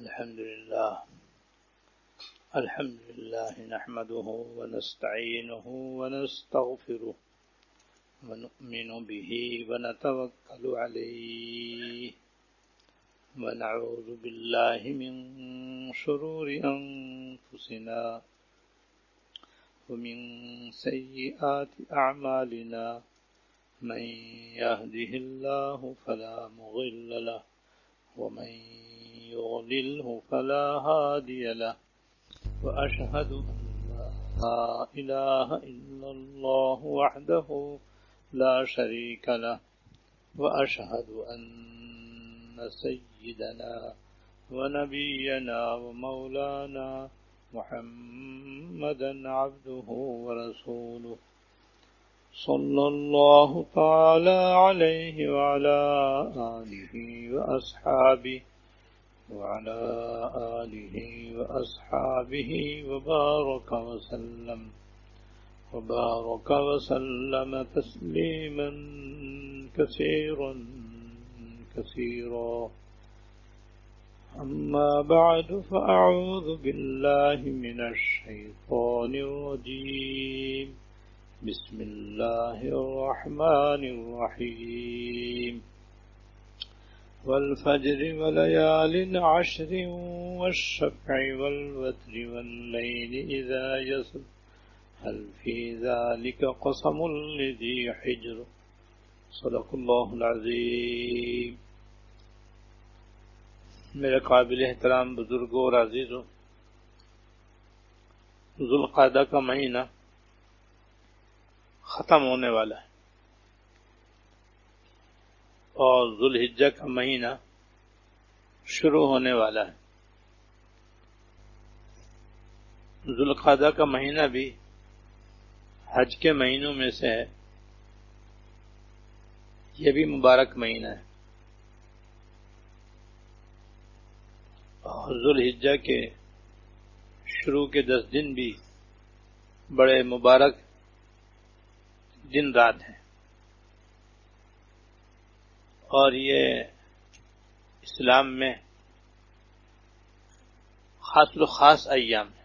الحمد لله نحمده ونستعينه ونستغفره ونؤمن به ونتوكل عليه ونعوذ بالله من شرور أنفسنا ومن سيئات أعمالنا من يهده الله فلا مضل له ومن يضلله فلا هادي له وأشهد أن لا إله إلا الله وحده لا شريك له وأشهد أن سيدنا ونبينا ومولانا محمدا عبده ورسوله صلى الله تعالى عليه وعلى آله وأصحابه وبارك وسلم تسليما كثيرا أما بعد فأعوذ بالله من الشيطان الرجيم بسم الله الرحمن الرحيم والفجر وليال عشر والشفع والوتر والليل إذا يسر هل في ذلك قسم لذي حجر صدق اللہ العظیم۔ میرے قابل احترام بزرگوں اور عزیزوں، ذوالقعدہ کا مہینہ ختم ہونے والا ہے اور ذوالحجہ کا مہینہ شروع ہونے والا ہے۔ ذوالقعدہ کا مہینہ بھی حج کے مہینوں میں سے ہے، یہ بھی مبارک مہینہ ہے، اور ذوالحجہ کے شروع کے 10 دن بھی بڑے مبارک دن رات ہیں، اور یہ اسلام میں خاص ایام ہیں۔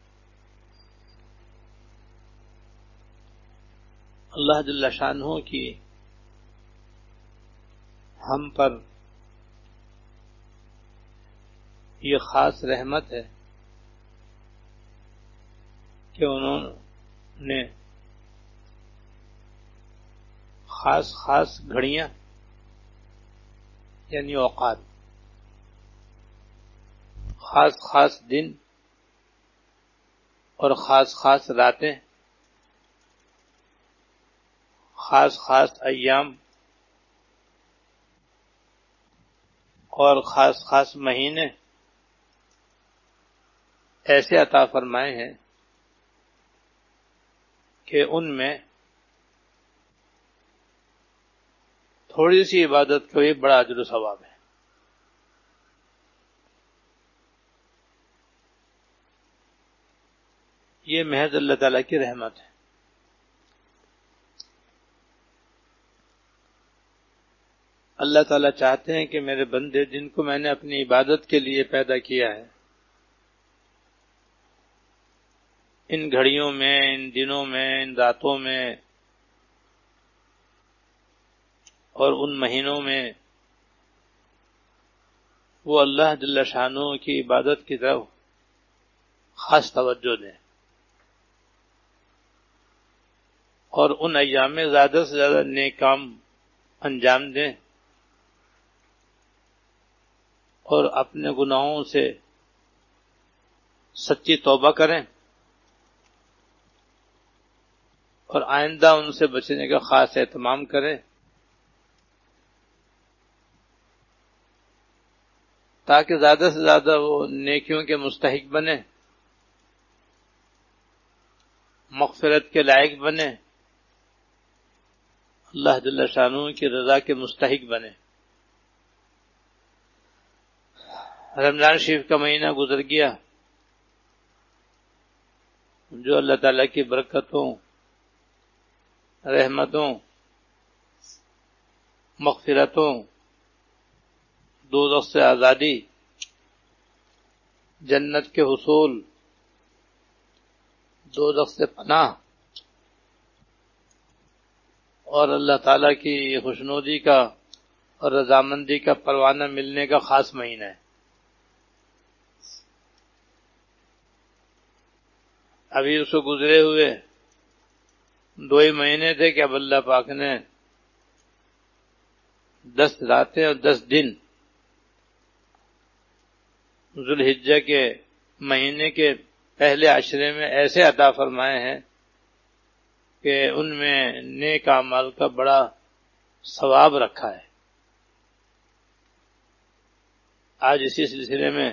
اللہ جل شانہ کی ہم پر یہ خاص رحمت ہے کہ انہوں نے خاص گھڑیاں یعنی اوقات، خاص دن اور خاص راتیں، خاص ایام اور خاص مہینے ایسے عطا فرمائے ہیں کہ ان میں تھوڑی سی عبادت کا بھی بڑا اجر و ثواب ہے۔ یہ محض اللہ تعالیٰ کی رحمت ہے۔ اللہ تعالیٰ چاہتے ہیں کہ میرے بندے جن کو میں نے اپنی عبادت کے لیے پیدا کیا ہے، ان گھڑیوں میں، ان دنوں میں، ان راتوں میں اور ان مہینوں میں وہ اللہ جل شانہ کی عبادت کی طرف خاص توجہ دیں، اور ان ایام میں زیادہ سے زیادہ نیک کام انجام دیں، اور اپنے گناہوں سے سچی توبہ کریں، اور آئندہ ان سے بچنے کا خاص اہتمام کریں، تاکہ زیادہ سے زیادہ وہ نیکیوں کے مستحق بنے، مغفرت کے لائق بنے، اللہ جل شانہ کی رضا کے مستحق بنے۔ رمضان شریف کا مہینہ گزر گیا، جو اللہ تعالیٰ کی برکتوں، رحمتوں، مغفرتوں، دوزخ سے آزادی جنت کے حصول، دوزخ سے پناہ اور اللہ تعالیٰ کی خوشنودی کا اور رضامندی کا پروانہ ملنے کا خاص مہینہ ہے۔ ابھی اس کو گزرے ہوئے 2 ہی مہینے تھے کہ اب اللہ پاک نے 10 راتیں اور 10 دن ذوالحجہ کے مہینے کے پہلے عشرے میں ایسے عطا فرمائے ہیں کہ ان میں نیک اعمال کا بڑا ثواب رکھا ہے۔ آج اسی سلسلے میں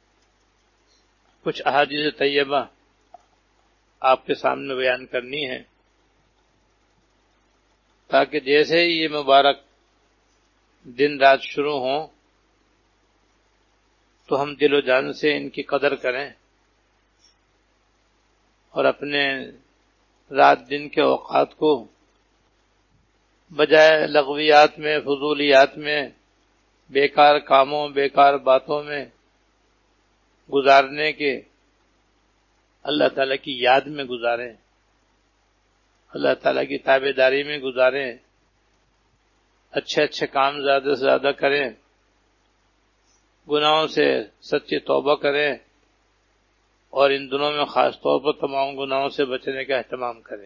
کچھ احادیث طیبہ آپ کے سامنے بیان کرنی ہے، تاکہ جیسے ہی یہ مبارک دن رات شروع ہوں تو ہم دل و جان سے ان کی قدر کریں اور اپنے رات دن کے اوقات کو بجائے لغویات میں، فضولیات میں، بیکار کاموں، بیکار باتوں میں گزارنے کے اللہ تعالیٰ کی یاد میں گزاریں، اللہ تعالیٰ کی تابع داری میں گزاریں، اچھے اچھے کام زیادہ سے زیادہ کریں، گناہوں سے سچی توبہ کریں اور ان دنوں میں خاص طور پر تمام گناہوں سے بچنے کا اہتمام کریں۔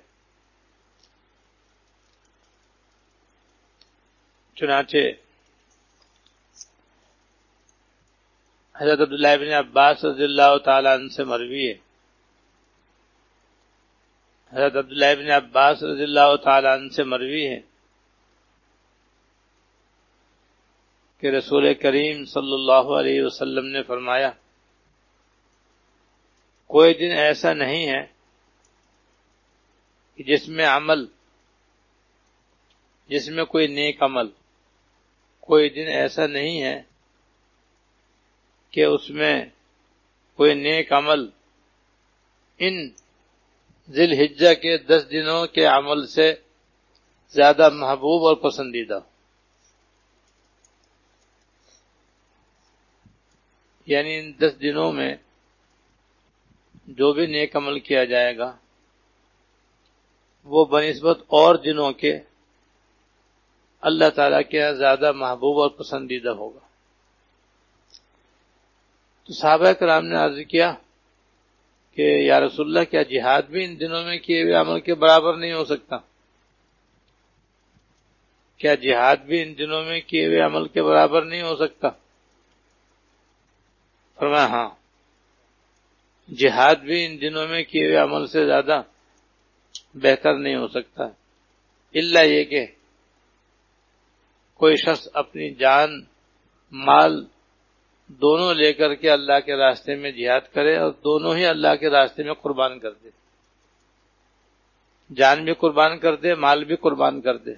چنانچہ حضرت عبداللہ بن عباس رضی اللہ تعالیٰ عنہ سے مروی ہے، حضرت عبداللہ بن عباس رضی اللہ تعالیٰ عنہ سے مروی ہے کہ رسول کریم صلی اللہ علیہ وسلم نے فرمایا، کوئی دن ایسا نہیں ہے کہ جس میں کوئی نیک عمل، کوئی دن ایسا نہیں ہے کہ اس میں کوئی نیک عمل ان ذی الحجہ کے 10 دنوں کے عمل سے زیادہ محبوب اور پسندیدہ، یعنی ان 10 دنوں میں جو بھی نیک عمل کیا جائے گا وہ بنسبت اور دنوں کے اللہ تعالیٰ کے یہاں زیادہ محبوب اور پسندیدہ ہوگا۔ تو صحابہ کرام نے عرض کیا کہ یا رسول اللہ، کیا جہاد بھی ان دنوں میں کیے ہوئے عمل کے برابر نہیں ہو سکتا؟ کیا جہاد بھی ان دنوں میں کیے ہوئے عمل کے برابر نہیں ہو سکتا؟ فرمایا ہاں، جہاد بھی ان دنوں میں کیے ہوئے عمل سے زیادہ بہتر نہیں ہو سکتا، الا یہ کہ کوئی شخص اپنی جان، مال دونوں لے کر کے اللہ کے راستے میں جہاد کرے اور دونوں ہی اللہ کے راستے میں قربان کر دے، جان بھی قربان کر دے، مال بھی قربان کر دے،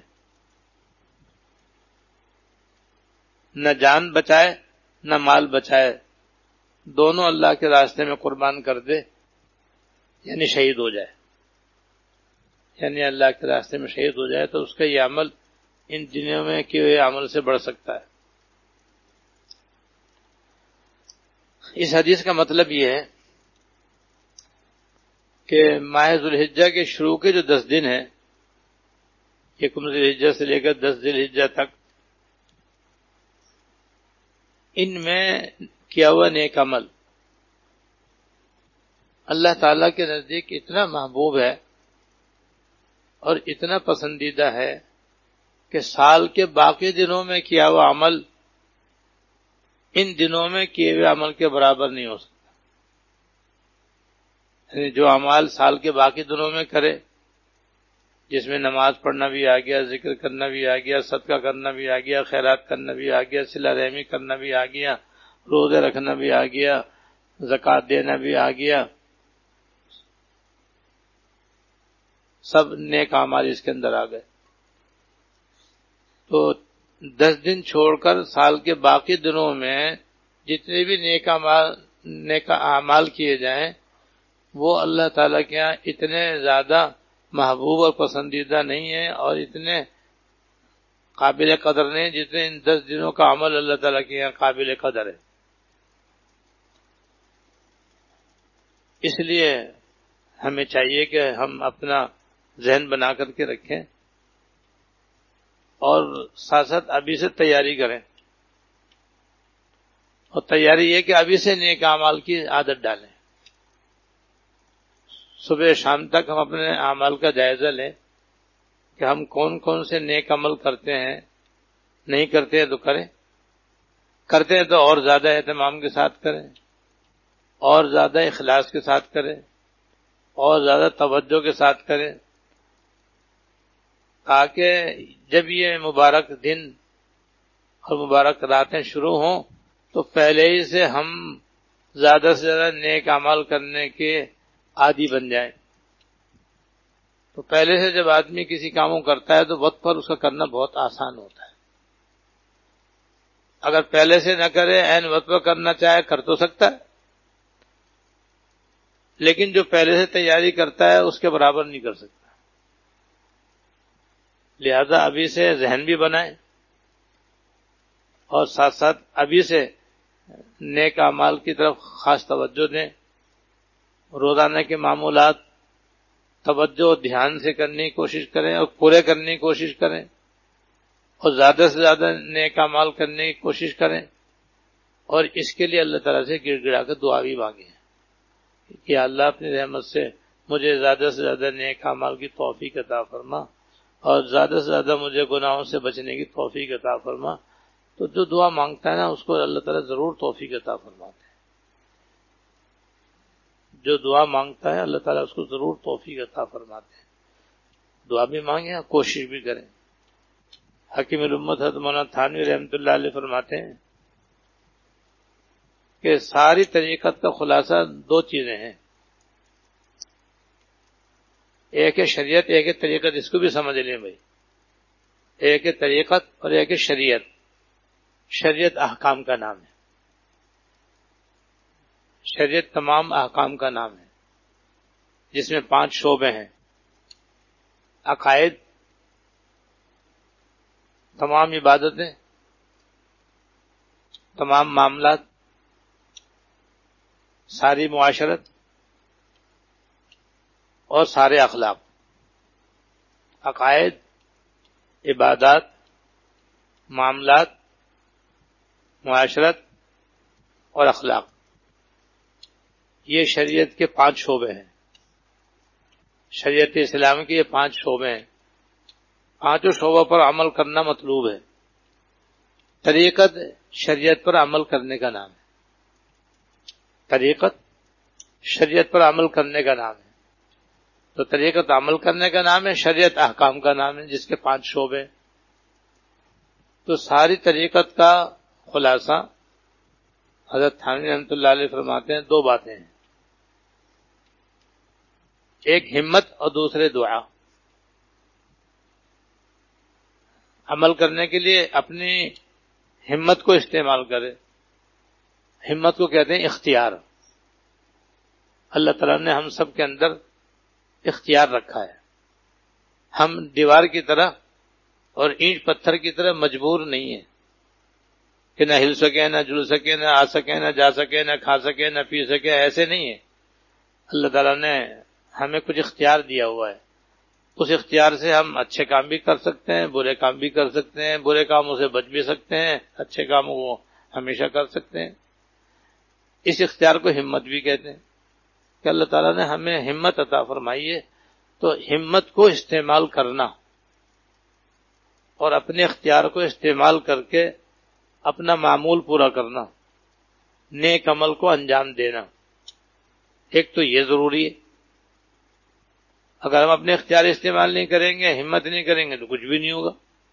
نہ جان بچائے نہ مال بچائے، دونوں اللہ کے راستے میں قربان کر دے، یعنی شہید ہو جائے، یعنی اللہ کے راستے میں شہید ہو جائے، تو اس کا یہ عمل ان دنوں میں کیے ہوئے عمل سے بڑھ سکتا ہے۔ اس حدیث کا مطلب یہ ہے کہ ماہ ذوالحجہ کے شروع کے جو 10 دن ہیں، 1 ذی الحجہ سے لے کر 10 ذی الحجہ تک، ان میں کیا ہوا نیک عمل اللہ تعالیٰ کے نزدیک اتنا محبوب ہے اور اتنا پسندیدہ ہے کہ سال کے باقی دنوں میں کیا ہوا عمل ان دنوں میں کیے ہوئے عمل کے برابر نہیں ہو سکتا۔ یعنی جو اعمال سال کے باقی دنوں میں کرے، جس میں نماز پڑھنا بھی آ گیا، ذکر کرنا بھی آ گیا، صدقہ کرنا بھی آ گیا، خیرات کرنا بھی آ گیا، صلہ رحمی کرنا بھی آ گیا، روزے رکھنا بھی آ گیا، زکوٰۃ دینا بھی آ گیا، سب نیک اعمال اس کے اندر آ گئے، تو 10 دن چھوڑ کر سال کے باقی دنوں میں جتنے بھی نیک اعمال کیے جائیں وہ اللہ تعالیٰ کے یہاں اتنے زیادہ محبوب اور پسندیدہ نہیں ہیں اور اتنے قابل قدر نہیں جتنے ان 10 دنوں کا عمل اللہ تعالیٰ کے یہاں قابل قدر ہے۔ اس لیے ہمیں چاہیے کہ ہم اپنا ذہن بنا کر کے رکھیں اور ساتھ ساتھ ابھی سے تیاری کریں، اور تیاری یہ کہ ابھی سے نیک اعمال کی عادت ڈالیں. صبح شام تک ہم اپنے اعمال کا جائزہ لیں کہ ہم کون کون سے نیک عمل کرتے ہیں، نہیں کرتے ہیں تو کریں، کرتے ہیں تو اور زیادہ اہتمام کے ساتھ کریں، اور زیادہ اخلاص کے ساتھ کریں، اور زیادہ توجہ کے ساتھ کریں، تاکہ جب یہ مبارک دن اور مبارک راتیں شروع ہوں تو پہلے ہی سے ہم زیادہ سے زیادہ نیک اعمال کرنے کے عادی بن جائیں. تو پہلے سے جب آدمی کسی کام کو کرتا ہے تو وقت پر اس کا کرنا بہت آسان ہوتا ہے. اگر پہلے سے نہ کرے عین وقت پر کرنا چاہے کر تو سکتا ہے، لیکن جو پہلے سے تیاری کرتا ہے اس کے برابر نہیں کر سکتا. لہذا ابھی سے ذہن بھی بنائیں اور ساتھ ساتھ ابھی سے نیک اعمال کی طرف خاص توجہ دیں. روزانہ کے معمولات توجہ اور دھیان سے کرنے کی کوشش کریں اور پورے کرنے کی کوشش کریں، اور زیادہ سے زیادہ نیک اعمال کرنے کی کوشش کریں. اور اس کے لیے اللہ تعالیٰ سے گڑ گڑا کر دعا بھی مانگیں کہ اللہ اپنی رحمت سے مجھے زیادہ سے زیادہ نیک اعمال کی توفیق عطا فرما، اور زیادہ سے زیادہ مجھے گناہوں سے بچنے کی توفیق عطا فرما. تو جو دعا مانگتا ہے نا اس کو اللہ تعالیٰ ضرور توفیق عطا فرماتے ہیں. جو دعا مانگتا ہے اللہ تعالیٰ اس کو ضرور توفیق عطا فرماتے ہیں. دعا بھی مانگیں اور کوشش بھی کریں. حکیم الامت حضرت مولانا تھانوی رحمۃ اللہ علیہ فرماتے ہیں کہ ساری طریقت کا خلاصہ دو چیزیں ہیں، ایک ہے شریعت، ایک ہے طریقت. اس کو بھی سمجھ لیں بھائی، ایک ہے طریقت اور ایک ہے شریعت. شریعت احکام کا نام ہے، شریعت تمام احکام کا نام ہے، جس میں 5 شعبے ہیں: عقائد، تمام عبادتیں، تمام معاملات، ساری معاشرت اور سارے اخلاق. عقائد، عبادات، معاملات، معاشرت اور اخلاق، یہ شریعت کے 5 شعبے ہیں. شریعت اسلام کے یہ 5 شعبے ہیں. 5 شعبوں پر عمل کرنا مطلوب ہے. طریقت شریعت پر عمل کرنے کا نام ہے. طریقت شریعت پر عمل کرنے کا نام ہے. تو طریقت عمل کرنے کا نام ہے، شریعت احکام کا نام ہے، جس کے 5 شعبے. تو ساری طریقت کا خلاصہ حضرت تھانوی رحمۃ اللہ علیہ فرماتے ہیں 2 باتیں ہیں، ایک ہمت اور دوسرے دعا. عمل کرنے کے لیے اپنی ہمت کو استعمال کرے. ہمت کو کہتے ہیں اختیار. اللہ تعالیٰ نے ہم سب کے اندر اختیار رکھا ہے. ہم دیوار کی طرح اور اینٹ پتھر کی طرح مجبور نہیں ہیں کہ نہ ہل سکے، نہ جل سکے، نہ آ سکے، نہ جا سکے، نہ کھا سکے، نہ پی سکے. ایسے نہیں ہے. اللہ تعالیٰ نے ہمیں کچھ اختیار دیا ہوا ہے. اس اختیار سے ہم اچھے کام بھی کر سکتے ہیں، برے کام بھی کر سکتے ہیں، برے کاموں سے بچ بھی سکتے ہیں، اچھے کاموں کو ہمیشہ کر سکتے ہیں. اس اختیار کو ہمت بھی کہتے ہیں کہ اللہ تعالیٰ نے ہمیں ہمت عطا فرمائی ہے. تو ہمت کو استعمال کرنا اور اپنے اختیار کو استعمال کر کے اپنا معمول پورا کرنا، نیک عمل کو انجام دینا، ایک تو یہ ضروری ہے. اگر ہم اپنے اختیار استعمال نہیں کریں گے، ہمت نہیں کریں گے تو کچھ بھی نہیں ہوگا.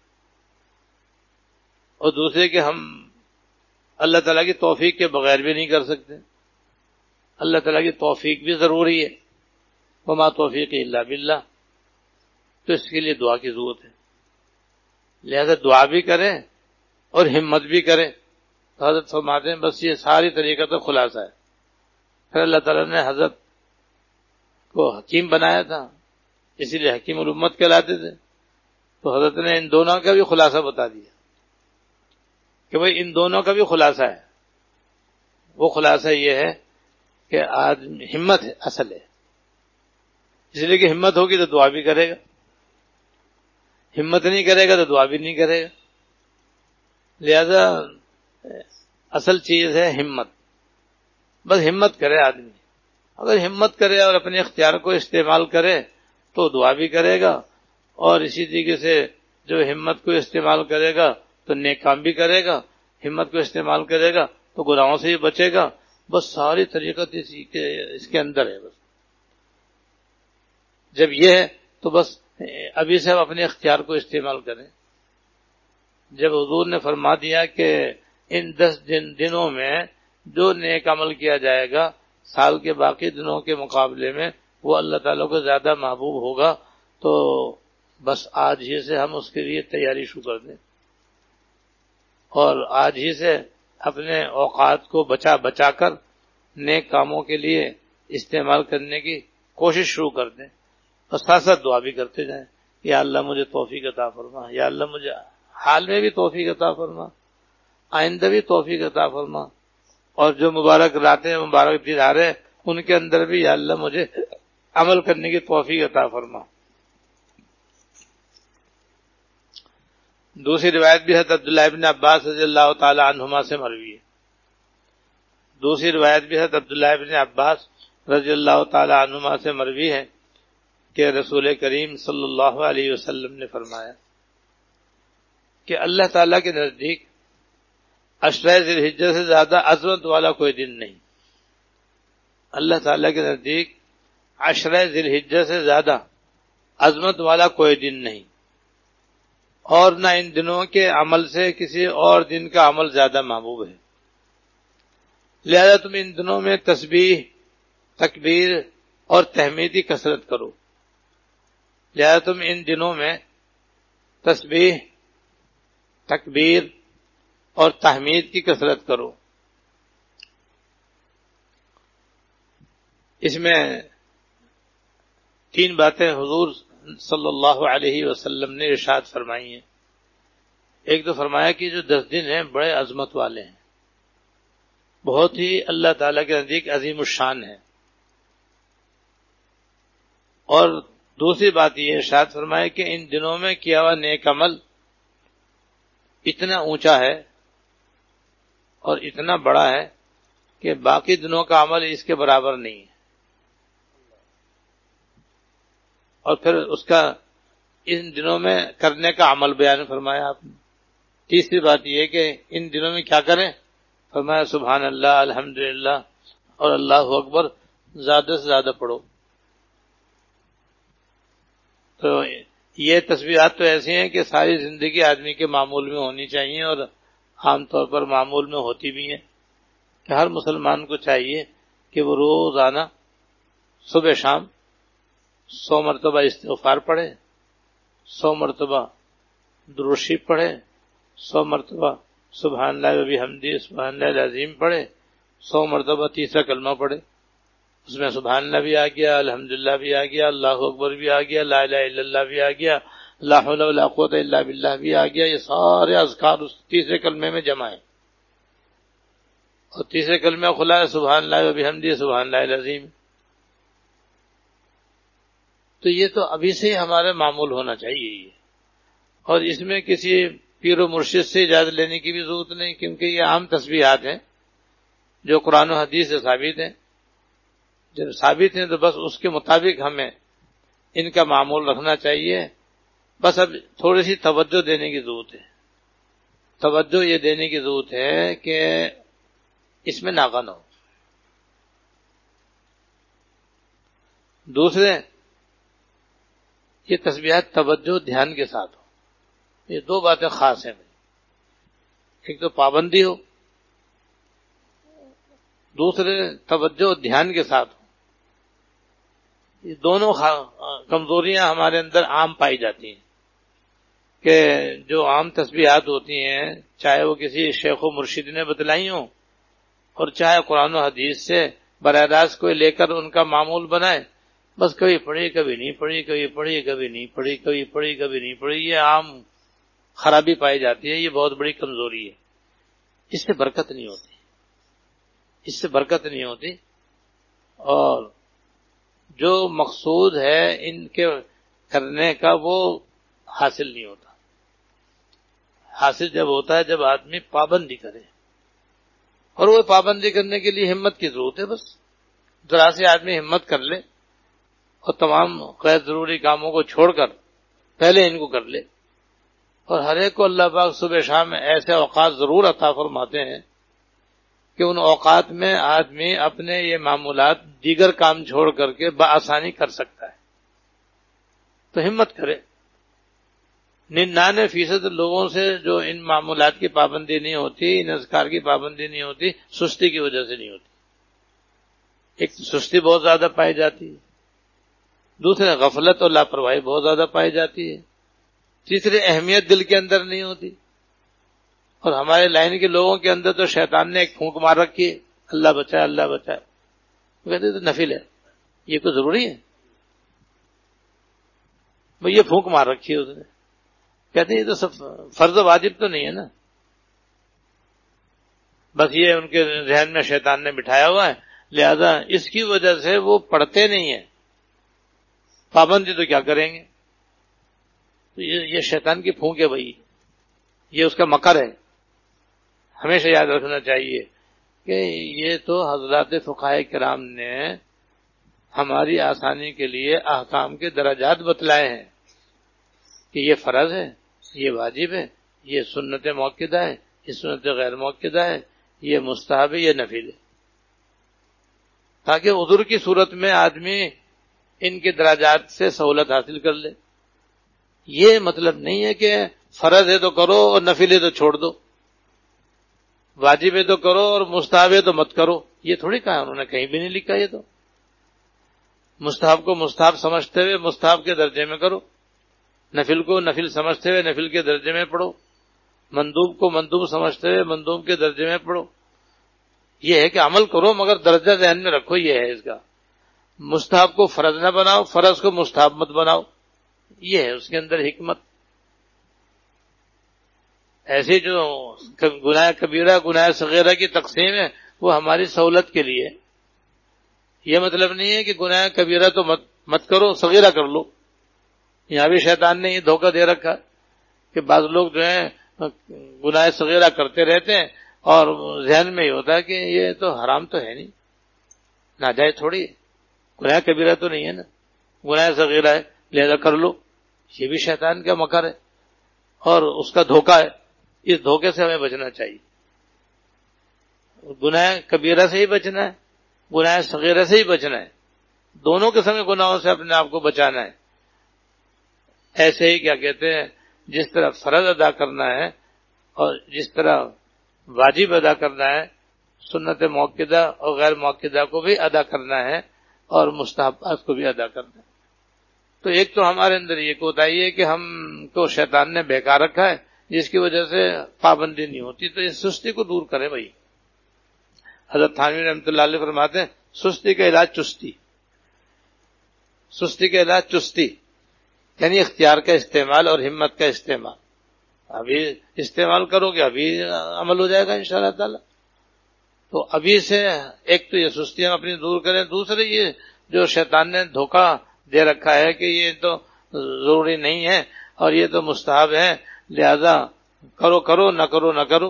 اور دوسرے کہ ہم اللہ تعالیٰ کی توفیق کے بغیر بھی نہیں کر سکتے. اللہ تعالیٰ کی توفیق بھی ضروری ہے. وما توفیق الا باللہ. تو اس کے لیے دعا کی ضرورت ہے. لہذا دعا بھی کریں اور ہمت بھی کریں. تو حضرت فرماتے ہیں بس یہ ساری طریقہ تو خلاصہ ہے. پھر اللہ تعالیٰ نے حضرت کو حکیم بنایا تھا، اسی لیے حکیم الامت کہلاتے تھے. تو حضرت نے ان دونوں کا بھی خلاصہ بتا دیا کہ بھئی ان دونوں کا بھی خلاصہ ہے. وہ خلاصہ یہ ہے کہ آدمی ہمت ہے اصل ہے، اس لیے کہ ہمت ہوگی تو دعا بھی کرے گا، ہمت نہیں کرے گا تو دعا بھی نہیں کرے گا. لہذا اصل چیز ہے ہمت. بس ہمت کرے آدمی، اگر ہمت کرے اور اپنے اختیار کو استعمال کرے تو دعا بھی کرے گا، اور اسی طریقے سے جو ہمت کو استعمال کرے گا تو نیک کام بھی کرے گا، ہمت کو استعمال کرے گا تو گناہوں سے بھی بچے گا. بس ساری طریقت اس کے اندر ہے. بس جب یہ ہے تو بس ابھی سے ہم اپنے اختیار کو استعمال کریں. جب حضور نے فرما دیا کہ ان 10 دنوں میں جو نیک عمل کیا جائے گا سال کے باقی دنوں کے مقابلے میں وہ اللہ تعالیٰ کو زیادہ محبوب ہوگا، تو بس آج ہی سے ہم اس کے لیے تیاری شروع کر دیں، اور آج ہی سے اپنے اوقات کو بچا کر نیک کاموں کے لیے استعمال کرنے کی کوشش شروع کر دیں، اور ساتھ ساتھ دعا بھی کرتے جائیں. یا اللہ مجھے توفیق عطا فرما، یا اللہ مجھے حال میں بھی توفیق عطا فرما، آئندہ بھی توفیق عطا فرما، اور جو مبارک راتیں مبارک دن آ رہے ان کے اندر بھی یا اللہ مجھے عمل کرنے کی توفیق عطا فرما. دوسری روایت بھی حضرت عبداللہ ابن عباس رضی اللہ تعالی عنہما سے مروی ہے. دوسری روایت بھی حضرت عبداللہ ابن عباس رضی اللہ تعالی عنہما سے مروی ہے کہ رسول کریم صلی اللہ علیہ وسلم نے فرمایا کہ اللہ تعالیٰ کے نزدیک عشرہ ذی الحجہ سے زیادہ عظمت والا کوئی دن نہیں. اللہ تعالیٰ کے نزدیک عشرہ ذی الحجہ سے زیادہ عظمت والا کوئی دن نہیں، اور نہ ان دنوں کے عمل سے کسی اور دن کا عمل زیادہ محبوب ہے. لہذا تم ان دنوں میں تسبیح، تکبیر اور تحمید کی کثرت کرو. لہذا تم ان دنوں میں تسبیح، تکبیر اور تحمید کی کثرت کرو. اس میں 3 باتیں حضور صلی اللہ علیہ وسلم نے ارشاد فرمائی ہیں. ایک تو فرمایا کہ جو 10 دن ہیں بڑے عظمت والے ہیں، بہت ہی اللہ تعالیٰ کے نزدیک عظیم الشان ہے. اور دوسری بات یہ ارشاد فرمایا کہ ان دنوں میں کیا ہوا نیک عمل اتنا اونچا ہے اور اتنا بڑا ہے کہ باقی دنوں کا عمل اس کے برابر نہیں ہے. اور پھر اس کا ان دنوں میں کرنے کا عمل بیان فرمایا آپ نے. تیسری بات یہ کہ ان دنوں میں کیا کریں، فرمایا سبحان اللہ، الحمدللہ اور اللہ اکبر زیادہ سے زیادہ پڑھو. تو یہ تسبیحات تو ایسی ہیں کہ ساری زندگی آدمی کے معمول میں ہونی چاہیے، اور عام طور پر معمول میں ہوتی بھی ہیں، کہ ہر مسلمان کو چاہیے کہ وہ روزانہ صبح شام 100 مرتبہ استغفار پڑھے، 100 مرتبہ درود شریف پڑھے، 100 مرتبہ سبحان اللہ و بحمدہ سبحان اللہ العظیم پڑھے، 100 مرتبہ تیسرا کلمہ پڑھے. اس میں سبحان اللہ بھی آ گیا، الحمدللہ بھی آ گیا، اللہ اکبر بھی آ گیا، لا الہ الا اللہ بھی آ گیا، لا حول ولا قوت الا باللہ بھی آ گیا. یہ سارے اذکار اس تیسرے کلمے میں جمع ہیں. اور تیسرے کلمہ کھلا ہے سبحان اللہ و بحمدہ سبحان اللہ العظیم. تو یہ تو ابھی سے ہی ہمارا معمول ہونا چاہیے یہ. اور اس میں کسی پیر و مرشد سے اجازت لینے کی بھی ضرورت نہیں، کیونکہ یہ عام تسبیحات ہیں جو قرآن و حدیث سے ثابت ہیں. جب ثابت ہیں تو بس اس کے مطابق ہمیں ان کا معمول رکھنا چاہیے. بس اب تھوڑی سی توجہ دینے کی ضرورت ہے. توجہ یہ دینے کی ضرورت ہے کہ اس میں ناغہ نہ ہو. دوسرے، یہ تسبیحات توجہ دھیان کے ساتھ ہو. یہ 2 باتیں خاص ہیں. ایک تو پابندی ہو، دوسرے توجہ دھیان کے ساتھ ہو. یہ دونوں کمزوریاں ہمارے اندر عام پائی جاتی ہیں، کہ جو عام تسبیحات ہوتی ہیں چاہے وہ کسی شیخ و مرشد نے بتلائی ہوں، اور چاہے قرآن و حدیث سے براہ راست کوئی لے کر ان کا معمول بنائے، بس کبھی پڑھی کبھی نہیں پڑھی، کبھی پڑھی کبھی نہیں پڑھی، کبھی پڑھی کبھی نہیں پڑھی. یہ عام خرابی پائی جاتی ہے. یہ بہت بڑی کمزوری ہے. اس سے برکت نہیں ہوتی، اس سے برکت نہیں ہوتی. اور جو مقصود ہے ان کے کرنے کا وہ حاصل نہیں ہوتا. حاصل جب ہوتا ہے جب آدمی پابندی کرے، اور وہ پابندی کرنے کے لیے ہمت کی ضرورت ہے. بس ذرا سے آدمی ہمت کر لے اور تمام غیر ضروری کاموں کو چھوڑ کر پہلے ان کو کر لے. اور ہر ایک کو اللہ پاک صبح شام میں ایسے اوقات ضرور عطا فرماتے ہیں کہ ان اوقات میں آدمی اپنے یہ معمولات دیگر کام چھوڑ کر کے بآسانی کر سکتا ہے. تو ہمت کرے. 99% لوگوں سے جو ان معمولات کی پابندی نہیں ہوتی، ان اذکار کی پابندی نہیں ہوتی، سستی کی وجہ سے نہیں ہوتی. ایک سستی بہت زیادہ پائی جاتی ہے، دوسرے غفلت اور لاپرواہی بہت زیادہ پائی جاتی ہے، تیسری اہمیت دل کے اندر نہیں ہوتی. اور ہمارے لائن کے لوگوں کے اندر تو شیطان نے ایک پھونک مار رکھی ہے، اللہ بچائے اللہ بچائے. وہ کہتے تو نفل ہے، یہ کوئی ضروری ہے؟ وہ یہ پھونک مار رکھی ہے اس نے. کہتے ہیں یہ تو سب فرض واجب تو نہیں ہے نا، بس یہ ان کے ذہن میں شیطان نے بٹھایا ہوا ہے، لہذا اس کی وجہ سے وہ پڑھتے نہیں ہیں. پابندی تو کیا کریں گے؟ تو یہ شیطان کی پھونک ہے بھائی، یہ اس کا مکر ہے. ہمیشہ یاد رکھنا چاہیے کہ یہ تو حضرات فقہائے کرام نے ہماری آسانی کے لیے احکام کے درجات بتلائے ہیں کہ یہ فرض ہے، یہ واجب ہے، یہ سنت موقدہ ہے، یہ سنت غیر موقدہ ہے، یہ مستحب ہے، یہ نفل ہے، تاکہ عذر کی صورت میں آدمی ان کے درجات سے سہولت حاصل کر لے. یہ مطلب نہیں ہے کہ فرض ہے تو کرو اور نفل ہے تو چھوڑ دو، واجب ہے تو کرو اور مستحب ہے تو مت کرو. یہ تھوڑی کہا انہوں نے، کہیں بھی نہیں لکھا. یہ تو مستحب کو مستحب سمجھتے ہوئے مستحب کے درجے میں کرو، نفل کو نفل سمجھتے ہوئے نفل کے درجے میں پڑھو، مندوب کو مندوب سمجھتے ہوئے مندوب کے درجے میں پڑھو. یہ ہے کہ عمل کرو مگر درجہ ذہن میں رکھو. یہ ہے اس کا، مستحب کو فرض نہ بناؤ، فرض کو مستحب مت بناؤ. یہ ہے اس کے اندر حکمت. ایسی جو گناہ کبیرہ گناہ صغیرہ کی تقسیم ہے وہ ہماری سہولت کے لیے. یہ مطلب نہیں ہے کہ گناہ کبیرہ تو مت کرو، صغیرہ کر لو. یہاں بھی شیطان نے یہ دھوکہ دے رکھا کہ بعض لوگ جو ہیں گناہ صغیرہ کرتے رہتے ہیں اور ذہن میں یہ ہوتا ہے کہ یہ تو حرام تو ہے نہیں، ناجائز تھوڑی ہے، گناہ کبیرہ تو نہیں ہے نا، گناہ صغیرہ ہے لہذا کر لو. یہ بھی شیطان کا مکر ہے اور اس کا دھوکہ ہے. اس دھوکے سے ہمیں بچنا چاہیے. گناہ کبیرہ سے ہی بچنا ہے، گناہ صغیرہ سے ہی بچنا ہے. دونوں قسم کے گناہوں سے اپنے آپ کو بچانا ہے. ایسے ہی کیا کہتے ہیں، جس طرح فرض ادا کرنا ہے اور جس طرح واجب ادا کرنا ہے، سنت موقدہ اور غیر موقدہ کو بھی ادا کرنا ہے اور مستحبات کو بھی ادا کرنا ہے. تو ایک تو ہمارے اندر یہ کوتاہی ہے کہ ہم کو شیطان نے بہکا رکھا ہے جس کی وجہ سے پابندی نہیں ہوتی. تو اس سستی کو دور کریں بھائی. حضرت تھانوی رحمۃ اللہ علیہ فرماتے ہیں سستی کا علاج چستی، سستی کا علاج چستی، یعنی اختیار کا استعمال اور ہمت کا استعمال. ابھی استعمال کرو گے ابھی عمل ہو جائے گا انشاءاللہ تعالی. تو ابھی سے ایک تو یہ سستی ہم اپنی دور کریں، دوسرے یہ جو شیطان نے دھوکہ دے رکھا ہے کہ یہ تو ضروری نہیں ہے اور یہ تو مستحب ہے لہذا کرو کرو نہ کرو نہ کرو،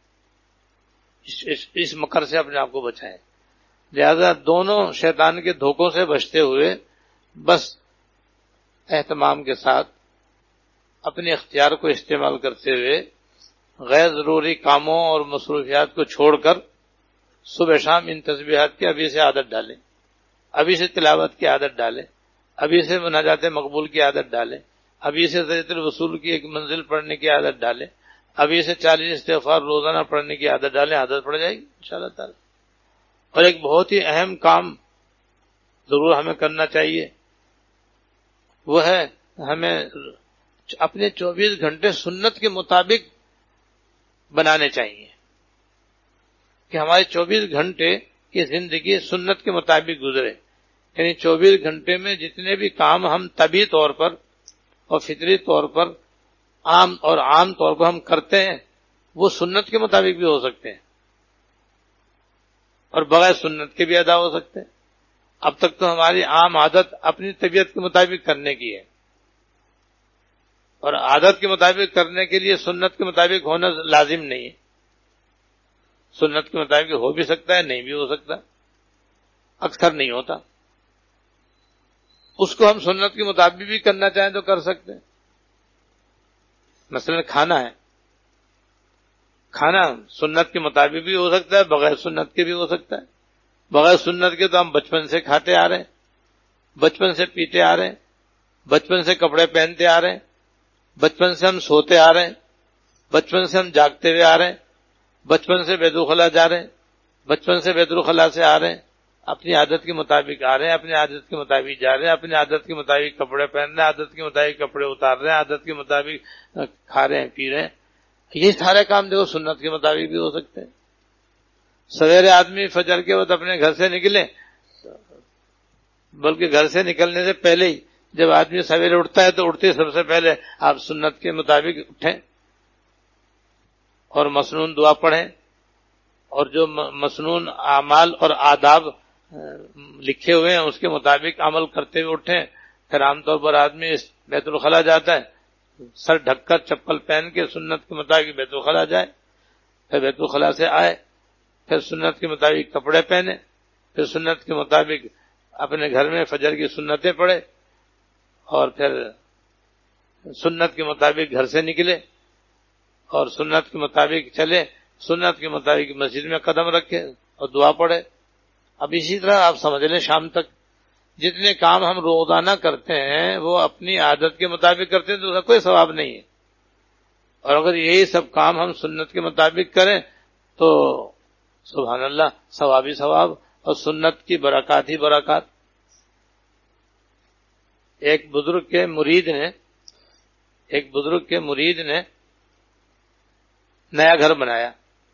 اس مکر سے اپنے آپ کو بچائیں. لہذا دونوں شیطان کے دھوکوں سے بچتے ہوئے بس اہتمام کے ساتھ اپنے اختیار کو استعمال کرتے ہوئے غیر ضروری کاموں اور مصروفیات کو چھوڑ کر صبح شام ان تسبیحات کی ابھی سے عادت ڈالیں، ابھی سے تلاوت کی عادت ڈالیں، ابھی سے مناجات مقبول کی عادت ڈالیں، ابھی سے زیت الوصول کی ایک منزل پڑھنے کی عادت ڈالیں، ابھی سے 40 استغفار روزانہ پڑھنے کی عادت ڈالیں. عادت پڑ جائے گی انشاءاللہ تعالی. اور ایک بہت ہی اہم کام ضرور ہمیں کرنا چاہیے، وہ ہے ہمیں اپنے 24 گھنٹے سنت کے مطابق بنانے چاہیے کہ ہمارے 24 گھنٹے کی زندگی سنت کے مطابق گزرے. یعنی 24 گھنٹے میں جتنے بھی کام ہم طبعی طور پر اور فطری طور پر عام طور پر ہم کرتے ہیں وہ سنت کے مطابق بھی ہو سکتے ہیں اور بغیر سنت کے بھی ادا ہو سکتے ہیں. اب تک تو ہماری عام عادت اپنی طبیعت کے مطابق کرنے کی ہے، اور عادت کے مطابق کرنے کے لیے سنت کے مطابق ہونا لازم نہیں ہے. سنت کے مطابق ہو بھی سکتا ہے، نہیں بھی ہو سکتا، اکثر نہیں ہوتا. اس کو ہم سنت کے مطابق بھی کرنا چاہیں تو کر سکتے ہیں. مثلا کھانا ہے، کھانا سنت کے مطابق بھی ہو سکتا ہے، بغیر سنت کے بھی ہو سکتا ہے. بغیر سنت کے تو ہم بچپن سے کھاتے آ رہے ہیں، بچپن سے پیتے آ رہے ہیں، بچپن سے کپڑے پہنتے آ رہے ہیں، بچپن سے ہم سوتے آ رہے ہیں، بچپن سے ہم جاگتے ہوئے آ رہے ہیں، بچپن سے بیت الخلاء جا رہے ہیں، بچپن سے بیت الخلاء سے آ رہے ہیں، اپنی عادت کے مطابق آ رہے ہیں، اپنی عادت کے مطابق جا رہے ہیں، اپنی عادت کے مطابق کپڑے پہن رہے ہیں، عادت کے مطابق کپڑے اتار رہے ہیں، عادت کے مطابق کھا رہے ہیں، پی رہے ہیں. یہ سارے کام دیکھو سنت کے مطابق بھی ہو سکتے ہیں. سویرے آدمی فجر کے وقت اپنے گھر سے نکلے، بلکہ گھر سے نکلنے سے پہلے ہی جب آدمی سویرے اٹھتا ہے تو اٹھتے سب سے پہلے آپ سنت کے مطابق اٹھیں اور مسنون دعا پڑھیں، اور جو مسنون اعمال اور آداب لکھے ہوئے ہیں اس کے مطابق عمل کرتے ہوئے اٹھیں. پھر عام طور پر آدمی بیت الخلاء جاتا ہے، سر ڈھک کر چپل پہن کے سنت کے مطابق بیت الخلاء جائے، پھر بیت الخلاء سے آئے، پھر سنت کے مطابق کپڑے پہنے، پھر سنت کے مطابق اپنے گھر میں فجر کی سنتیں پڑھے، اور پھر سنت کے مطابق گھر سے نکلے اور سنت کے مطابق چلے، سنت کے مطابق مسجد میں قدم رکھے اور دعا پڑھے. اب اسی طرح آپ سمجھ لیں شام تک جتنے کام ہم روزانہ کرتے ہیں وہ اپنی عادت کے مطابق کرتے ہیں تو اس کا کوئی ثواب نہیں ہے. اور اگر یہی سب کام ہم سنت کے مطابق کریں تو سبحان اللہ ثواب ہی ثواب اور سنت کی برکات ہی برکات. ایک بزرگ کے مرید نے نیا گھر بنایا،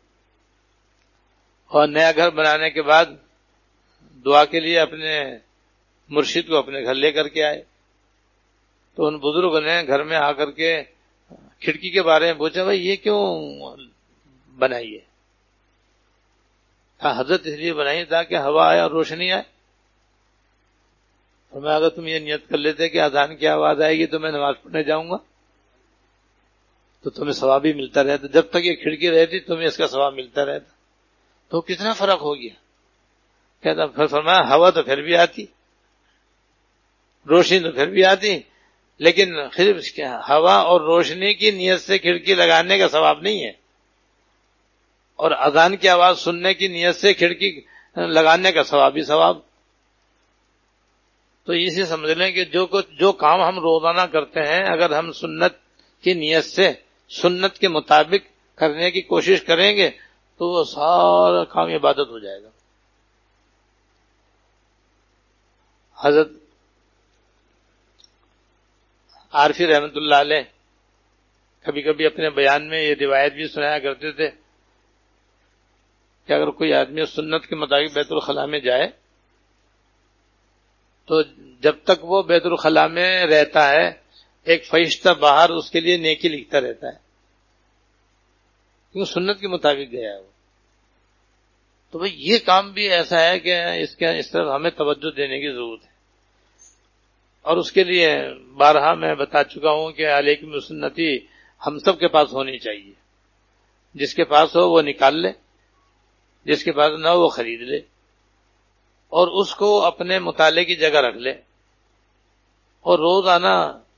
اور نیا گھر بنانے کے بعد دعا کے لیے اپنے مرشد کو اپنے گھر لے کر کے آئے. تو ان بزرگوں نے گھر میں آ کر کے کھڑکی کے بارے میں پوچھا، بھائی یہ کیوں بنائی ہے؟ حضرت اس لیے بنائی تاکہ ہوا آئے اور روشنی آئے. اور میں اگر تم یہ نیت کر لیتے کہ اذان کی آواز آئے گی تو میں نماز پڑھنے جاؤں گا تو تمہیں ثواب ہی ملتا رہتا. جب تک یہ کھڑکی رہتی تمہیں اس کا ثواب ملتا رہتا. تو کتنا فرق ہو گیا. کہتا پھر فرمایا ہوا تو پھر بھی آتی، روشنی تو پھر بھی آتی، لیکن صرف ہوا اور روشنی کی نیت سے کھڑکی لگانے کا ثواب نہیں ہے، اور اذان کی آواز سننے کی نیت سے کھڑکی لگانے کا ثواب ہی ثواب. تو اسے سمجھ لیں کہ جو کام ہم روزانہ کرتے ہیں اگر ہم سنت کی نیت سے سنت کے مطابق کرنے کی کوشش کریں گے تو وہ سارا کام عبادت ہو جائے گا. حضرت عارفی رحمت اللہ علیہ کبھی کبھی اپنے بیان میں یہ روایت بھی سنایا کرتے تھے کہ اگر کوئی آدمی سنت کے مطابق بیت الخلاء میں جائے تو جب تک وہ بیت الخلاء میں رہتا ہے ایک فرشتہ باہر اس کے لیے نیکی لکھتا رہتا ہے، کیونکہ سنت کے مطابق گیا ہے وہ. تو بھئی یہ کام بھی ایسا ہے کہ اس طرف ہمیں توجہ دینے کی ضرورت ہے. اور اس کے لیے بارہا میں بتا چکا ہوں کہ علیکم بسنتی ہم سب کے پاس ہونی چاہیے. جس کے پاس ہو وہ نکال لے، جس کے پاس نہ ہو وہ خرید لے، اور اس کو اپنے مطالعے کی جگہ رکھ لے، اور روزانہ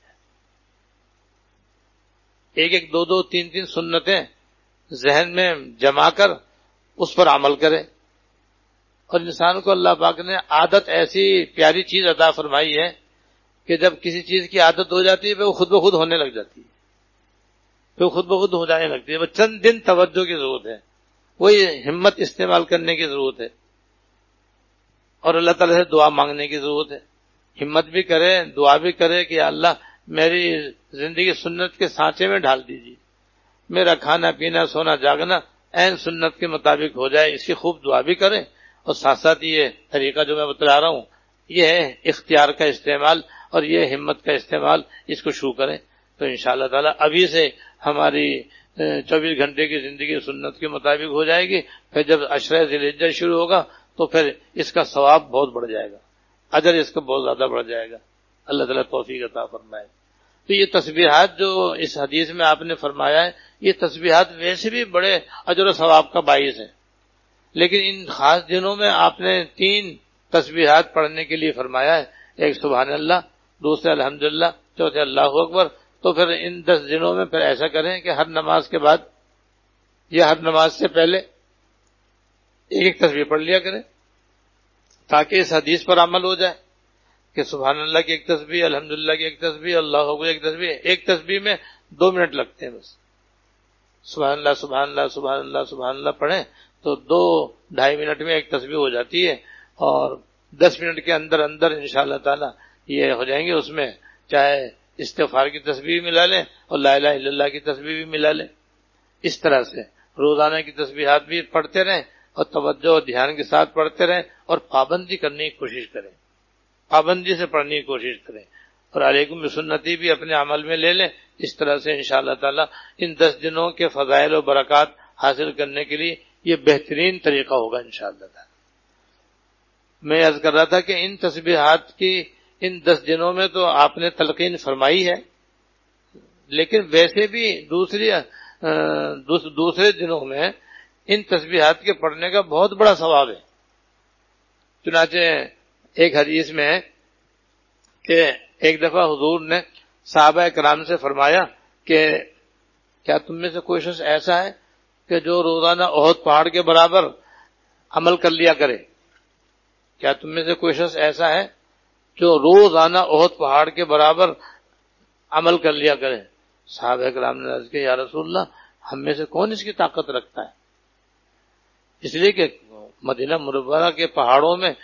ایک دو تین سنتیں ذہن میں جما کر اس پر عمل کرے. اور انسان کو اللہ پاک نے عادت ایسی پیاری چیز عطا فرمائی ہے کہ جب کسی چیز کی عادت ہو جاتی ہے پھر وہ خود بخود ہونے لگ جاتی ہے، پھر خود بخود ہو جانے لگتی ہے. وہ چند دن توجہ کی ضرورت ہے، وہی ہمت استعمال کرنے کی ضرورت ہے، اور اللہ تعالیٰ سے دعا مانگنے کی ضرورت ہے. ہمت بھی کرے، دعا بھی کرے کہ اللہ میری زندگی سنت کے سانچے میں ڈھال دیجیے، میرا کھانا پینا سونا جاگنا عین سنت کے مطابق ہو جائے. اس کی خوب دعا بھی کرے، اور ساتھ ساتھ یہ طریقہ جو میں بتلا رہا ہوں یہ ہے اختیار کا استعمال اور یہ ہمت کا استعمال، اس کو شروع کریں تو انشاءاللہ تعالی ابھی سے ہماری 24 گھنٹے کی زندگی سنت کے مطابق ہو جائے گی. پھر جب عشرہ ذی الحجہ شروع ہوگا تو پھر اس کا ثواب بہت بڑھ جائے گا. اجر اس کا بہت زیادہ بڑھ جائے گا. اللہ تعالیٰ توفیق عطا فرمائے. تو یہ تسبیحات جو اس حدیث میں آپ نے فرمایا ہے، یہ تسبیحات ویسے بھی بڑے اجر و ثواب کا باعث ہیں، لیکن ان خاص دنوں میں آپ نے 3 تسبیحات پڑھنے کے لیے فرمایا ہے. ایک سبحان اللہ، دوسرے الحمدللہ، چوتھے اللہ اکبر. تو پھر ان 10 دنوں میں پھر ایسا کریں کہ ہر نماز کے بعد یا ہر نماز سے پہلے ایک تسبیح پڑھ لیا کریں، تاکہ اس حدیث پر عمل ہو جائے کہ سبحان اللہ کی ایک تسبیح، الحمدللہ کی ایک تسبیح، اللہ اکبر ایک تسبیح. ایک تسبیح میں 2 منٹ لگتے ہیں بس. سبحان اللہ سبحان اللہ سبحان اللہ سبحان اللہ پڑھیں تو 2-2.5 منٹ میں ایک تسبیح ہو جاتی ہے، اور 10 منٹ کے اندر اندر انشاءاللہ تعالی یہ ہو جائیں گے. اس میں چاہے استغفار کی تسبیح بھی ملا لیں اور لا الہ الا اللہ کی تسبیح بھی ملا لیں. اس طرح سے روزانہ کی تسبیحات بھی پڑھتے رہیں اور توجہ اور دھیان کے ساتھ پڑھتے رہیں، اور پابندی کرنے کی کوشش کریں، پابندی سے پڑھنے کی کوشش کریں، اور علیکم بسنتی بھی اپنے عمل میں لے لیں. اس طرح سے انشاءاللہ تعالی ان 10 دنوں کے فضائل و برکات حاصل کرنے کے لیے یہ بہترین طریقہ ہوگا انشاءاللہ تعالی. میں عرض کر رہا تھا کہ ان تسبیحات کی ان 10 دنوں میں تو آپ نے تلقین فرمائی ہے، لیکن ویسے بھی دوسرے دنوں میں ان تسبیحات کے پڑھنے کا بہت بڑا ثواب ہے. چنانچہ ایک حدیث میں ہے کہ ایک دفعہ حضور نے صحابہ کرام سے فرمایا کہ کیا تم میں سے کوئی شخص ایسا ہے کہ جو روزانہ احد پہاڑ کے برابر عمل کر لیا کرے؟ کیا تم میں سے کوئی شخص ایسا ہے جو روزانہ احد پہاڑ کے برابر عمل کر لیا کرے؟ صحابہ کرام نے عرض کیا یا رسول اللہ، ہم میں سے کون اس کی طاقت رکھتا ہے؟ اس لیے کہ مدینہ منورہ کے پہاڑوں میں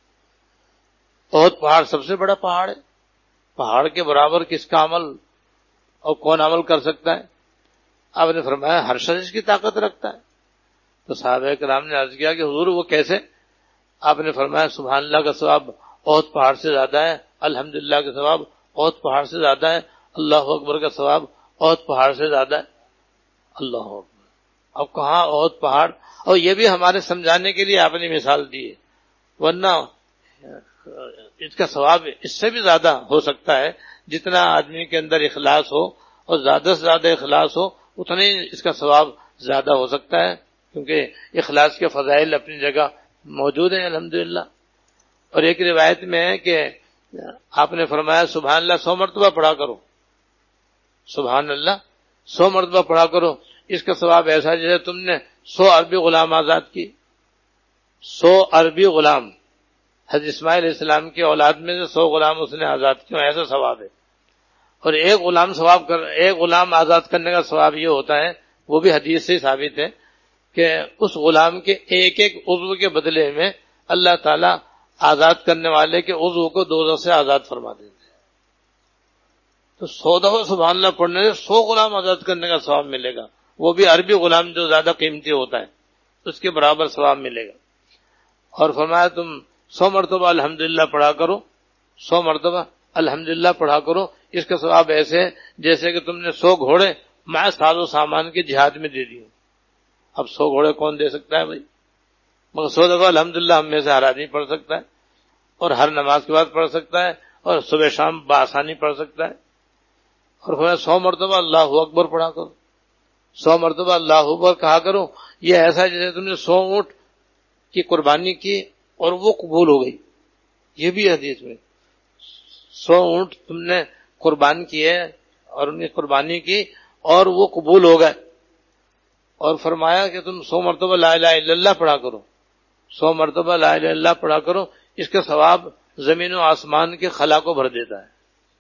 احد پہاڑ سب سے بڑا پہاڑ ہے. پہاڑ کے برابر کس کا عمل اور کون عمل کر سکتا ہے؟ آپ نے فرمایا ہر شخص اس کی طاقت رکھتا ہے. تو صحابہ کرام نے عرض کیا کہ حضور وہ کیسے؟ آپ نے فرمایا سبحان اللہ کا ثواب احد پہاڑ سے زیادہ ہے، الحمدللہ کا ثواب احد پہاڑ سے زیادہ ہے، اللہ اکبر کا ثواب احد پہاڑ سے زیادہ ہے. اللہ اکبر. اب کہاں احد پہاڑ؟ اور یہ بھی ہمارے سمجھانے کے لیے آپ نے مثال دی ہے، ورنہ اس کا ثواب اس سے بھی زیادہ ہو سکتا ہے. جتنا آدمی کے اندر اخلاص ہو اور زیادہ سے زیادہ اخلاص ہو اتنا ہی اس کا ثواب زیادہ ہو سکتا ہے، کیونکہ اخلاص کے فضائل اپنی جگہ موجود ہیں الحمدللہ. اور ایک روایت میں ہے کہ آپ نے فرمایا سبحان اللہ 100 مرتبہ پڑھا کرو، سبحان اللہ 100 مرتبہ پڑھا کرو. اس کا ثواب ایسا جیسے تم نے 100 عربی غلام آزاد کی. 100 عربی غلام، حضرت اسماعیل علیہ السلام کی اولاد میں سے 100 غلام اس نے آزاد کیوں، ایسا ثواب ہے. اور ایک غلام آزاد کرنے کا ثواب یہ ہوتا ہے، وہ بھی حدیث سے ثابت ہے، کہ اس غلام کے ایک ایک عضو کے بدلے میں اللہ تعالیٰ آزاد کرنے والے کے عضو کو دوزخ سے آزاد فرما دیتے ہیں. تو 100 دفعہ سبحان اللہ پڑھنے سے 100 غلام آزاد کرنے کا ثواب ملے گا، وہ بھی عربی غلام جو زیادہ قیمتی ہوتا ہے اس کے برابر ثواب ملے گا. اور فرمایا تم 100 مرتبہ الحمدللہ پڑھا کرو، 100 مرتبہ الحمدللہ پڑھا کرو. اس کا ثواب ایسے جیسے کہ تم نے 100 گھوڑے مع ساز و سامان کے جہاد میں دے دیے. اب 100 گھوڑے کون دے سکتا ہے بھائی؟ مگر 100 دفعہ الحمدللہ ہم میں سے ہر آدمی پڑھ سکتا ہے، اور ہر نماز کے بعد پڑھ سکتا ہے، اور صبح شام بآسانی پڑھ سکتا ہے. اور فرمایا 100 مرتبہ اللہ اکبر پڑھا کرو، 100 مرتبہ اللہ اکبر کہا کرو. یہ ایسا جیسے تم نے 100 اونٹ کی قربانی کی اور وہ قبول ہو گئی. یہ بھی حدیث میں 100 اونٹ تم نے قربان کیے اور ان کی قربانی کی اور وہ قبول ہو گئے. اور فرمایا کہ تم 100 مرتبہ لا الہ الا اللہ پڑھا کرو، 100 مرتبہ لا الہ الا اللہ پڑھا کرو. اس کا ثواب زمین و آسمان کے خلا کو بھر دیتا ہے.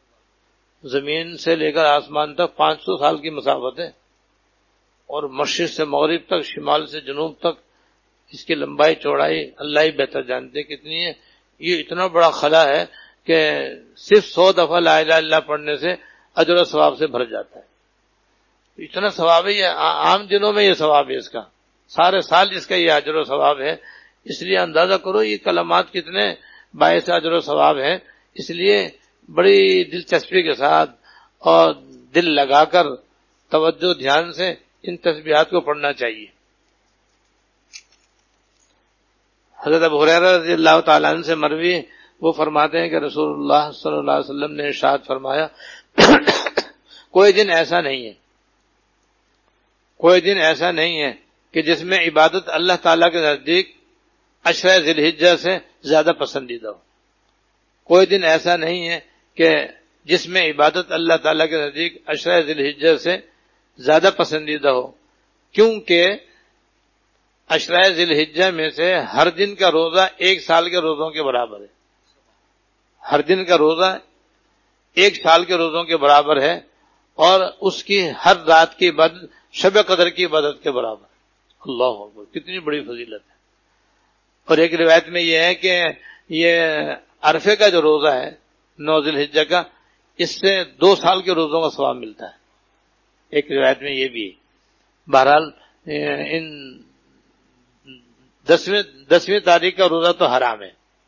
زمین سے لے کر آسمان تک 500 سال کی مسافت ہے، اور مشرق سے مغرب تک، شمال سے جنوب تک اس کی لمبائی چوڑائی اللہ ہی بہتر جانتے کتنی ہے. یہ اتنا بڑا خلا ہے کہ صرف 100 دفعہ لا الہ الا اللہ پڑھنے سے اجر و ثواب سے بھر جاتا ہے. اتنا ثواب ہے، یہ عام دنوں میں یہ ثواب ہے، اس کا سارے سال اس کا یہ اجر و ثواب ہے. اس لیے اندازہ کرو یہ کلمات کتنے باعث اجر و ثواب ہیں. اس لیے بڑی دلچسپی کے ساتھ اور دل لگا کر توجہ دھیان سے ان تسبیحات کو پڑھنا چاہیے. حضرت ابو ہریرہ رضی اللہ تعالیٰ عنہ سے مروی وہ فرماتے ہیں کہ رسول اللہ صلی اللہ علیہ وسلم نے ارشاد فرمایا کوئی دن ایسا نہیں ہے کہ جس میں عبادت اللہ تعالیٰ کے نزدیک عشرہ ذی الحجہ سے زیادہ پسندیدہ ہو. کوئی دن ایسا نہیں ہے کہ جس میں عبادت اللہ تعالیٰ کے نزدیک عشرہ ذی الحجہ سے زیادہ پسندیدہ ہو، کیونکہ عشرہ ذی الحجہ میں سے ہر دن کا روزہ 1 سال کے روزوں کے برابر ہے. ہر دن کا روزہ 1 سال کے روزوں کے برابر ہے، اور اس کی ہر رات کی عبادت شب قدر کی عبادت کے برابر. اللہ اکبر، کتنی بڑی فضیلت ہے. اور ایک روایت میں یہ ہے کہ یہ عرفے کا جو روزہ ہے 9 ذی الحجہ کا، اس سے 2 سال کے روزوں کا ثواب ملتا ہے. ایک روایت میں یہ بھی ہے. بہرحال ان 10ویں تاریخ کا روزہ تو حرام ہے،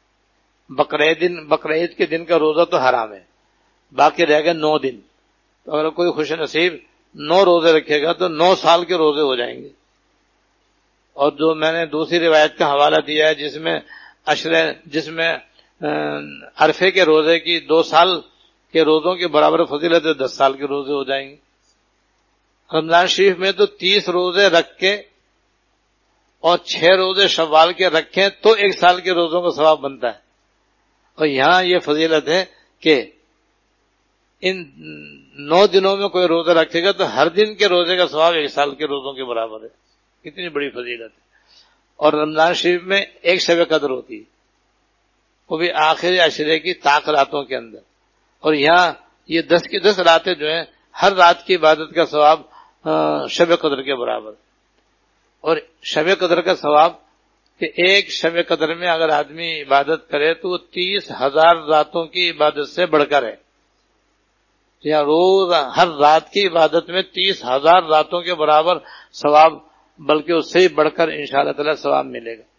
بقرعید کے دن کا روزہ تو حرام ہے، باقی رہ گئے 9 دن. تو اگر کوئی خوش نصیب 9 روزے رکھے گا تو 9 سال کے روزے ہو جائیں گے. اور جو میں نے دوسری روایت کا حوالہ دیا ہے جس میں عرفے کے روزے کی 2 سال کے روزوں کے برابر فضیلت 10 سال کے روزے ہو جائیں گے. رمضان شریف میں تو 30 روزے رکھ کے اور 6 روزے شوال کے رکھیں تو 1 سال کے روزوں کا ثواب بنتا ہے. اور یہاں یہ فضیلت ہے کہ ان 9 دنوں میں کوئی روزہ رکھے گا تو ہر دن کے روزے کا ثواب 1 سال کے روزوں کے برابر ہے. کتنی بڑی فضیلت ہے. اور رمضان شریف میں ایک شب قدر ہوتی ہے، وہ بھی آخری عشرے کی طاق راتوں کے اندر. اور یہاں یہ 10 کی 10 راتیں جو ہیں ہر رات کی عبادت کا ثواب شب قدر کے برابر. اور شب قدر کا ثواب کہ ایک شب قدر میں اگر آدمی عبادت کرے تو وہ 30,000 راتوں کی عبادت سے بڑھ کر ہے. یا روز ہر رات کی عبادت میں 30,000 راتوں کے برابر ثواب، بلکہ اس سے ہی بڑھ کر انشاءاللہ تعالی ثواب ملے گا.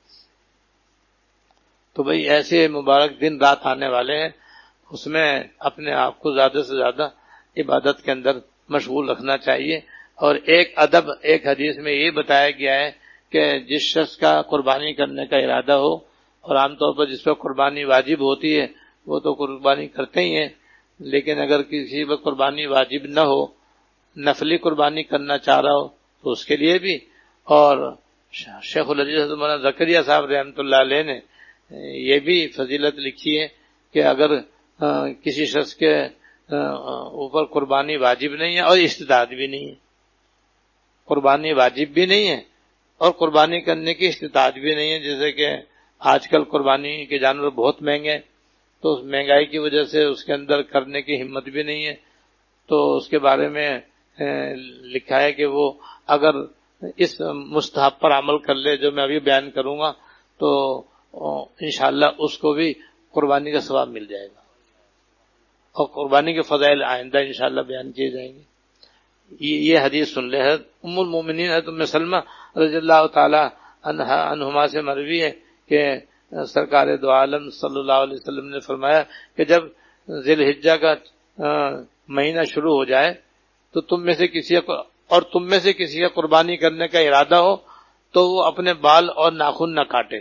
تو بھئی ایسے مبارک دن رات آنے والے ہیں، اس میں اپنے آپ کو زیادہ سے زیادہ عبادت کے اندر مشغول رکھنا چاہیے. اور ایک ادب ایک حدیث میں یہ بتایا گیا ہے کہ جس شخص کا قربانی کرنے کا ارادہ ہو، اور عام طور پر جس پر قربانی واجب ہوتی ہے وہ تو قربانی کرتے ہی ہیں، لیکن اگر کسی پر قربانی واجب نہ ہو، نفلی قربانی کرنا چاہ رہا ہو تو اس کے لیے بھی. اور شیخ الحدیث مولانا زکریا صاحب رحمۃ اللہ علیہ نے یہ بھی فضیلت لکھی ہے کہ اگر کسی شخص کے اوپر قربانی واجب نہیں ہے اور استطاعت بھی نہیں ہے، قربانی واجب بھی نہیں ہے اور قربانی کرنے کی استطاعت بھی نہیں ہے، جیسے کہ آج کل قربانی کے جانور بہت مہنگے ہیں، تو اس مہنگائی کی وجہ سے اس کے اندر کرنے کی ہمت بھی نہیں ہے، تو اس کے بارے میں لکھا ہے کہ وہ اگر اس مستحب پر عمل کر لے جو میں ابھی بیان کروں گا تو انشاءاللہ اس کو بھی قربانی کا ثواب مل جائے گا، اور قربانی کے فضائل آئندہ انشاءاللہ بیان کیے جائیں گے. یہ حدیث سن لے. ام المومنین حضرت ام سلمہ رضی اللہ تعالی عنہما سے مروی ہے کہ سرکار دو عالم صلی اللہ علیہ وسلم نے فرمایا کہ جب ذی الحجہ کا مہینہ شروع ہو جائے تو تم میں سے کسی کا قربانی کرنے کا ارادہ ہو تو وہ اپنے بال اور ناخن نہ کاٹے،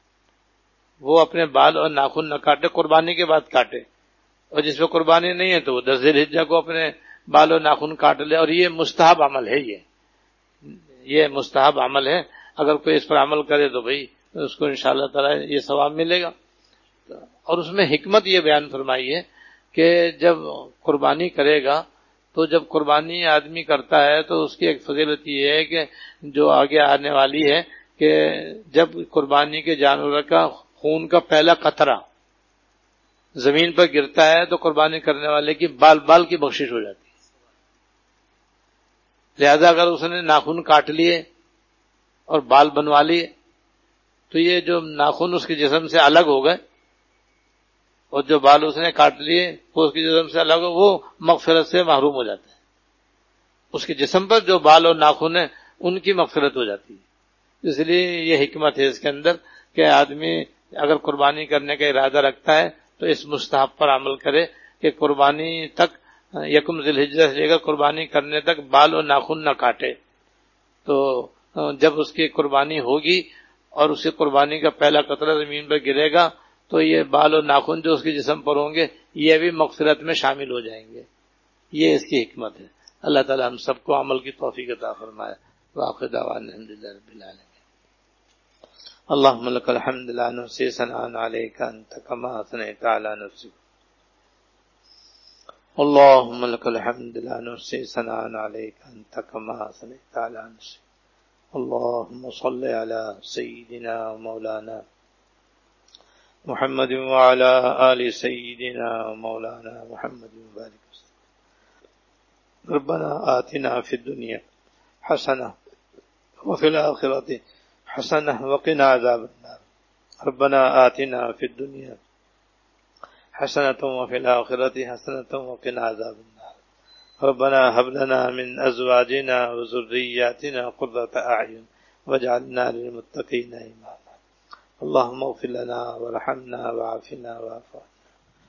قربانی کے بعد کاٹے. اور جس پہ قربانی نہیں ہے تو وہ 10 ذی الحجہ کو اپنے بال اور ناخن کاٹ لے. اور یہ مستحب عمل ہے، یہ مستحب عمل ہے. اگر کوئی اس پر عمل کرے تو بھئی اس کو انشاءاللہ تعالی یہ ثواب ملے گا. اور اس میں حکمت یہ بیان فرمائی ہے کہ جب قربانی کرے گا تو جب قربانی آدمی کرتا ہے تو اس کی ایک فضیلت یہ ہے کہ جو آگے آنے والی ہے کہ جب قربانی کے جانور کا خون کا پہلا قطرہ زمین پر گرتا ہے تو قربانی کرنے والے کی بال کی بخشش ہو جاتی ہے. لہذا اگر اس نے ناخن کاٹ لیے اور بال بنوا لیے تو یہ جو ناخن اس کے جسم سے الگ ہو گئے اور جو بال اس نے کاٹ لیے وہ اس کے جسم سے الگ ہو، وہ مغفرت سے محروم ہو جاتے ہیں. اس کے جسم پر جو بال اور ناخن ہیں ان کی مغفرت ہو جاتی ہے. اس لیے یہ حکمت ہے اس کے اندر کہ آدمی اگر قربانی کرنے کا ارادہ رکھتا ہے تو اس مستحب پر عمل کرے کہ قربانی تک یکم ذی الحجہ سے لے کر قربانی کرنے تک بال اور ناخن نہ کاٹے. تو جب اس کی قربانی ہوگی اور اس کی قربانی کا پہلا قطرہ زمین پر گرے گا تو یہ بال و ناخن جو اس کے جسم پر ہوں گے یہ بھی مغفرت میں شامل ہو جائیں گے. یہ اس کی حکمت ہے. اللہ تعالی ہم سب کو عمل کی توفیق عطا فرمائے. وآخر دعوانا الحمدللہ رب العالمین. اللهم لك الحمد لا نحصي ثناء عليك أنت كما أثنيت على نفسك. اللهم لك الحمد لا نحصي ثناء عليك أنت كما أثنيت على نفسك. اللهم صل على سيدنا ومولانا محمد وعلى آل سيدنا ومولانا محمد وبارك وسلم. ربنا آتنا في الدنيا حسنة وفي الآخرة حسنة وقنا عذاب النار. ربنا آتنا في الدنيا حسنة وفي الآخرة حسنة وقنا عذاب النار. ربنا هب لنا من أزواجنا وذرياتنا قرة أعين واجعلنا للمتقين إماما. اللهم اغفر لنا وارحمنا وعافنا واعف عنا.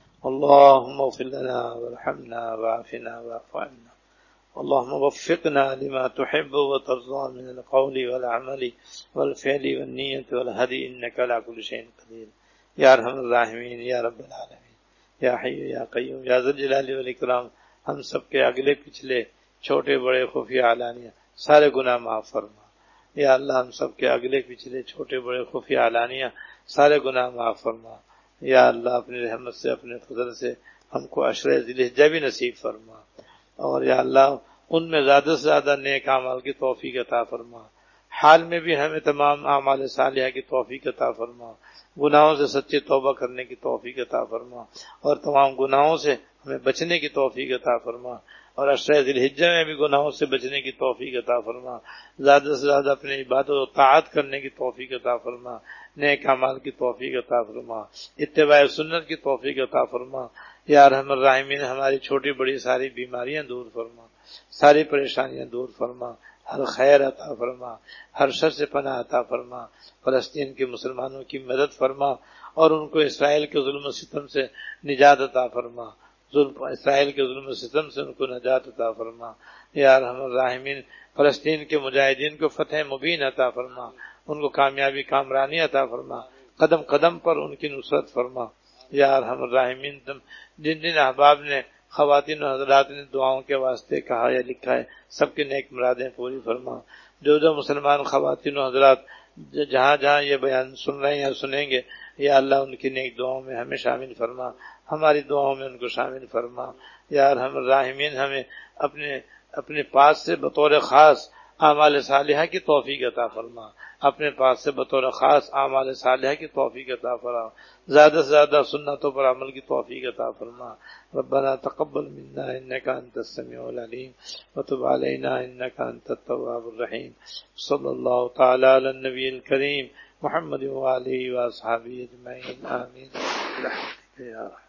اللهم اغفر لنا وارحمنا وعافنا واعف عنا. اللهم وفقنا لما تحب وترضى من القول والعمل والفعل والنية والهدي إنك على كل شيء قدير. یا ارحم الراحمین، یا رب العالمین، یا حی یا قیوم، یا ذو الجلال والاکرام، ہم سب کے اگلے پچھلے چھوٹے بڑے خفیہ علانیہ سارے گناہ معاف فرما. یا اللہ ہم سب کے اگلے پچھلے چھوٹے بڑے خفیہ علانیہ سارے گناہ معاف فرما. یا اللہ اپنی رحمت سے اپنے فضل سے ہم کو عشرہ ذی الحجہ بھی نصیب فرما. اور یا اللہ ان میں زیادہ سے زیادہ نیک اعمال کی توفیق عطا فرما. حال میں بھی ہمیں تمام اعمال صالحہ کی توفیق عطا فرما. گناہوں سے سچی توبہ کرنے کی توفیق عطا فرما اور تمام گناہوں سے ہمیں بچنے کی توفیق عطا فرما. اور عشرہ ذی الحجہ میں بھی گناہوں سے بچنے کی توفیق عطا فرما. زیادہ سے زیادہ اپنی عبادت و طاعت کرنے کی توفیق عطا فرما. نیک اعمال کی توفیق عطا فرما. اتباع سنت کی توفیق عطا فرما. یا ارحم الراحمین ہماری چھوٹی بڑی ساری بیماریاں دور فرما، ساری پریشانیاں دور فرما، ہر خیر عطا فرما، ہر شر سے پناہ عطا فرما. فلسطین کے مسلمانوں کی مدد فرما اور ان کو اسرائیل کے ظلم و ستم سے نجات عطا فرما. اسرائیل کے ظلم و ستم سے ان کو نجات عطا فرما. یا ارحم الراحمین فلسطین کے مجاہدین کو فتح مبین عطا فرما، ان کو کامیابی کامرانی عطا فرما، قدم قدم پر ان کی نصرت فرما. یا ارحم الراحمین جن جن احباب نے خواتین و حضرات نے دعاؤں کے واسطے کہا یا لکھا ہے سب کی نیک مرادیں پوری فرما. جو مسلمان خواتین و حضرات جہاں جہاں یہ بیان سن رہے ہیں یا سنیں گے، یا اللہ ان کی نیک دعاؤں میں ہمیں شامل فرما، ہماری دعاؤں میں ان کو شامل فرما. یا ارحم الراحمین ہمیں اپنے پاس سے بطور خاص اعمال صالحہ کی توفیق عطا فرما. اپنے پاس سے بطور خاص اعمال صالحہ کی توفیق عطا فرما. زیادہ سے زیادہ سنتوں پر عمل کی توفیق عطا فرما. ربنا تقبل منا انك انت السميع العليم وتب علينا انك انت التواب الرحيم. صلی اللہ تعالی علی النبی الکریم محمد وآلہ واصحابہ اجمعین. آمین برحمتک یا